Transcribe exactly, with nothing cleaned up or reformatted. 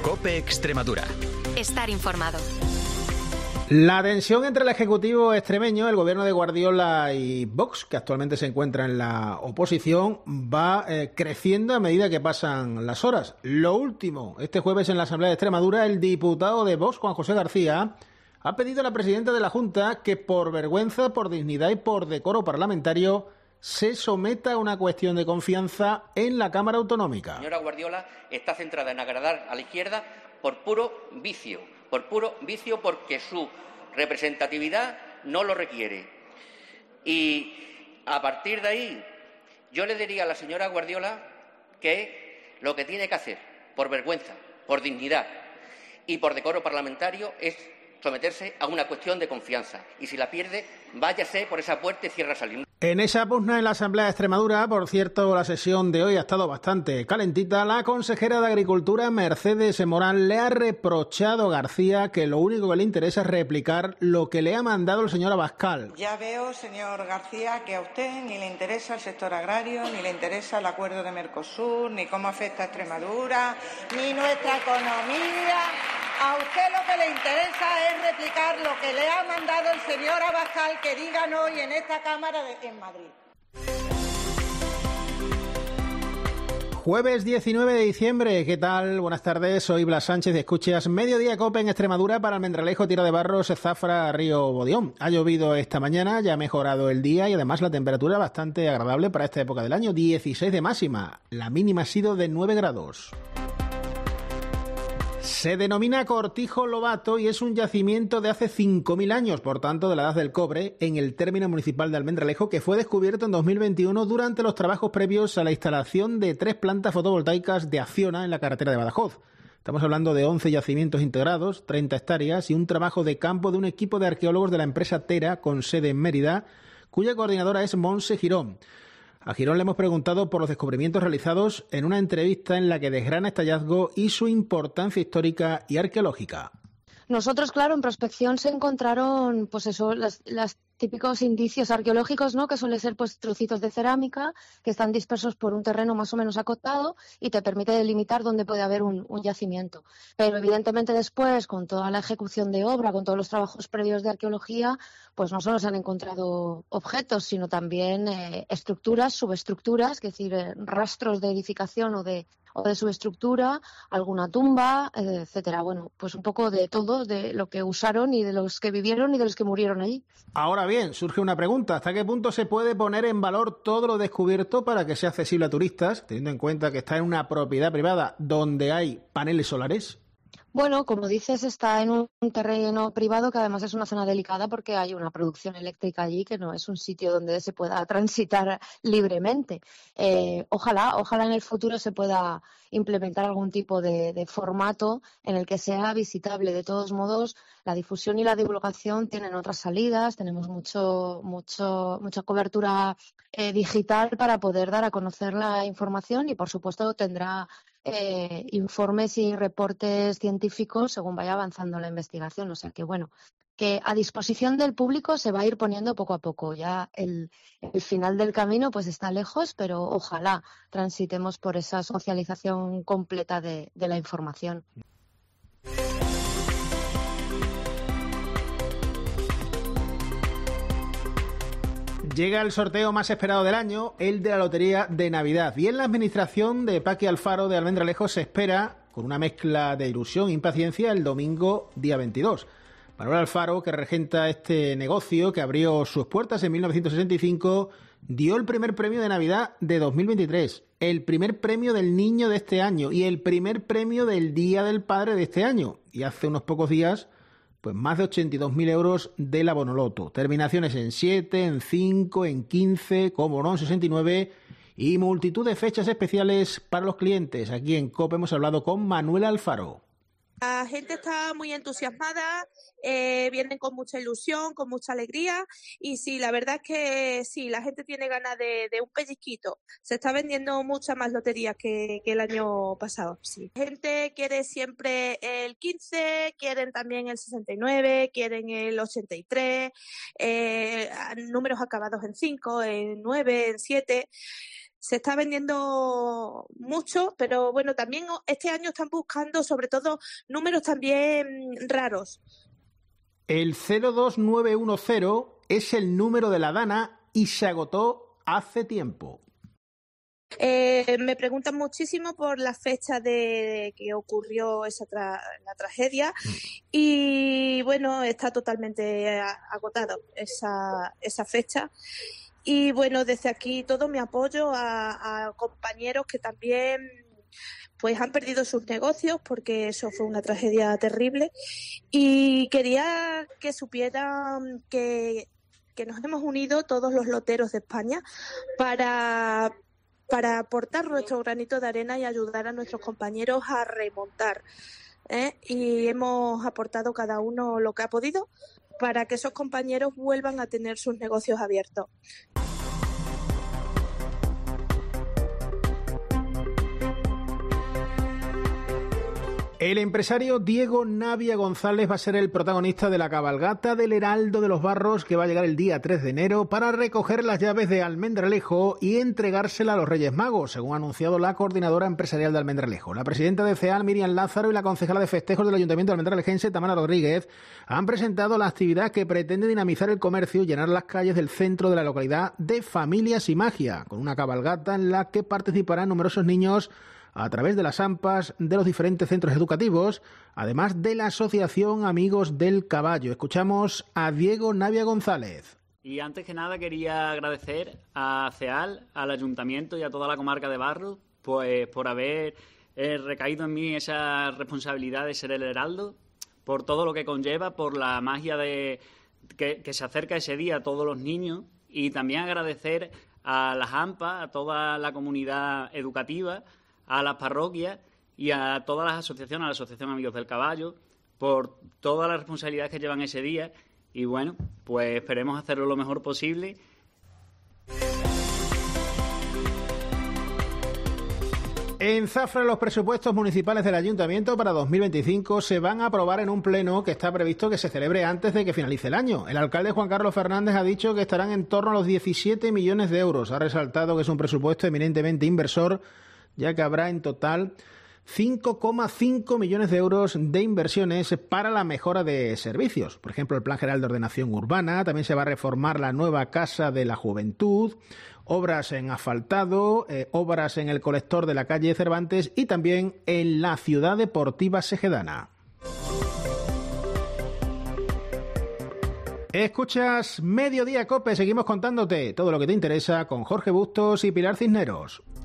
COPE Extremadura. Estar informado. La tensión entre el Ejecutivo extremeño, el gobierno de Guardiola y Vox, que actualmente se encuentra en la oposición, va eh, creciendo a medida que pasan las horas. Lo último, este jueves en la Asamblea de Extremadura, el diputado de Vox, Juan José García, ha pedido a la presidenta de la Junta que por vergüenza, por dignidad y por decoro parlamentario se someta a una cuestión de confianza en la Cámara Autonómica. La señora Guardiola está centrada en agradar a la izquierda por puro vicio, por puro vicio porque su representatividad no lo requiere. Y a partir de ahí, yo le diría a la señora Guardiola que lo que tiene que hacer, por vergüenza, por dignidad y por decoro parlamentario, es someterse a una cuestión de confianza. Y si la pierde, váyase por esa puerta y cierra saliendo. En esa pugna en la Asamblea de Extremadura, por cierto, la sesión de hoy ha estado bastante calentita, la consejera de Agricultura, Mercedes Morán, le ha reprochado a García que lo único que le interesa es replicar lo que le ha mandado el señor Abascal. Ya veo, señor García, que a usted ni le interesa el sector agrario, ni le interesa el acuerdo de Mercosur, ni cómo afecta a Extremadura, ni nuestra economía. A usted lo que le interesa es replicar lo que le ha mandado el señor Abascal que digan hoy en esta Cámara de, en Madrid. Jueves diecinueve de diciembre, ¿qué tal? Buenas tardes, soy Blas Sánchez y escuchas Mediodía Cope en Extremadura para Almendralejo, Tierra de Barros, Zafra, Río Bodión. Ha llovido esta mañana, ya ha mejorado el día y además la temperatura bastante agradable para esta época del año, dieciséis de máxima. La mínima ha sido de nueve grados. Se denomina Cortijo Lobato y es un yacimiento de hace cinco mil años, por tanto de la edad del cobre, en el término municipal de Almendralejo, que fue descubierto en dos mil veintiuno durante los trabajos previos a la instalación de tres plantas fotovoltaicas de Acciona en la carretera de Badajoz. Estamos hablando de once yacimientos integrados, treinta hectáreas y un trabajo de campo de un equipo de arqueólogos de la empresa Tera, con sede en Mérida, cuya coordinadora es Monse Girón. A Girón le hemos preguntado por los descubrimientos realizados en una entrevista en la que desgrana este hallazgo y su importancia histórica y arqueológica. Nosotros, claro, en prospección se encontraron, pues eso, las, las típicos indicios arqueológicos, ¿no? Que suelen ser pues trocitos de cerámica que están dispersos por un terreno más o menos acotado y te permite delimitar dónde puede haber un, un yacimiento. Pero evidentemente después, con toda la ejecución de obra, con todos los trabajos previos de arqueología, pues no solo se han encontrado objetos, sino también eh, estructuras, subestructuras, es decir, eh, rastros de edificación o de o de subestructura, alguna tumba, eh, etcétera. Bueno, pues un poco de todo, de lo que usaron y de los que vivieron y de los que murieron allí. Ahora bien, surge una pregunta. ¿Hasta qué punto se puede poner en valor todo lo descubierto para que sea accesible a turistas, teniendo en cuenta que está en una propiedad privada donde hay paneles solares? Bueno, como dices, está en un terreno privado que además es una zona delicada porque hay una producción eléctrica allí que no es un sitio donde se pueda transitar libremente. Eh, ojalá, ojalá en el futuro se pueda implementar algún tipo de, de formato en el que sea visitable. De todos modos, la difusión y la divulgación tienen otras salidas, tenemos mucho, mucho, mucha cobertura eh, digital para poder dar a conocer la información y, por supuesto, tendrá Eh, informes y reportes científicos según vaya avanzando la investigación. O sea que, bueno, que a disposición del público se va a ir poniendo poco a poco. Ya el, el final del camino pues está lejos, pero ojalá transitemos por esa socialización completa de, de la información. Llega el sorteo más esperado del año, el de la Lotería de Navidad. Y en la administración de Paqui Alfaro de Almendralejo se espera, con una mezcla de ilusión e impaciencia, el domingo día veintidós. Manuel Alfaro, que regenta este negocio, que abrió sus puertas en mil novecientos sesenta y cinco, dio el primer premio de Navidad de dos mil veintitrés, el primer premio del niño de este año y el primer premio del Día del Padre de este año. Y hace unos pocos días, pues más de ochenta y dos mil euros de la Bonoloto. Terminaciones en siete, en cinco, en quince, como no, en sesenta y nueve y multitud de fechas especiales para los clientes. Aquí en COPE hemos hablado con Manuel Alfaro. La gente está muy entusiasmada, eh, vienen con mucha ilusión, con mucha alegría y sí, la verdad es que sí, la gente tiene ganas de, de un pellizquito. Se está vendiendo muchas más loterías que, que el año pasado, sí. La gente quiere siempre el quince, quieren también el sesenta y nueve, quieren el ochenta y tres, eh, números acabados en cinco, en nueve, en siete. se está vendiendo mucho, pero bueno, también este año están buscando sobre todo números también raros. El cero dos nueve uno cero es el número de la Dana y se agotó hace tiempo. Eh, me preguntan muchísimo por la fecha de que ocurrió esa tra- la tragedia y bueno, está totalmente agotado esa, esa fecha. Y bueno, desde aquí todo mi apoyo a, a compañeros que también pues han perdido sus negocios porque eso fue una tragedia terrible. Y quería que supieran que, que nos hemos unido todos los loteros de España para, para aportar nuestro granito de arena y ayudar a nuestros compañeros a remontar. ¿eh? Y hemos aportado cada uno lo que ha podido para que esos compañeros vuelvan a tener sus negocios abiertos. El empresario Diego Navia González va a ser el protagonista de la cabalgata del Heraldo de los Barros, que va a llegar el día tres de enero para recoger las llaves de Almendralejo y entregársela a los Reyes Magos, según ha anunciado la coordinadora empresarial de Almendralejo. La presidenta de CEAL, Miriam Lázaro, y la concejala de festejos del Ayuntamiento de Almendralejense, Tamara Rodríguez, han presentado la actividad que pretende dinamizar el comercio y llenar las calles del centro de la localidad de Familias y Magia, con una cabalgata en la que participarán numerosos niños a través de las AMPAs de los diferentes centros educativos, además de la Asociación Amigos del Caballo. Escuchamos a Diego Navia González. Y antes que nada quería agradecer a CEAL, al Ayuntamiento y a toda la comarca de Barros, pues por haber eh, recaído en mí esa responsabilidad de ser el heraldo, por todo lo que conlleva, por la magia de que, que se acerca ese día a todos los niños, y también agradecer a las AMPAs, a toda la comunidad educativa, a las parroquias y a todas las asociaciones, a la Asociación Amigos del Caballo, por todas las responsabilidades que llevan ese día. Y bueno, pues esperemos hacerlo lo mejor posible. En Zafra, los presupuestos municipales del Ayuntamiento para dos mil veinticinco se van a aprobar en un pleno que está previsto que se celebre antes de que finalice el año. El alcalde Juan Carlos Fernández ha dicho que estarán en torno a los diecisiete millones de euros. Ha resaltado que es un presupuesto eminentemente inversor, ya que habrá en total cinco coma cinco millones de euros de inversiones para la mejora de servicios. Por ejemplo, el Plan General de Ordenación Urbana, también se va a reformar la nueva Casa de la Juventud, obras en asfaltado, eh, obras en el colector de la calle Cervantes y también en la Ciudad Deportiva Segedana. Escuchas Mediodía Cope, seguimos contándote todo lo que te interesa con Jorge Bustos y Pilar Cisneros.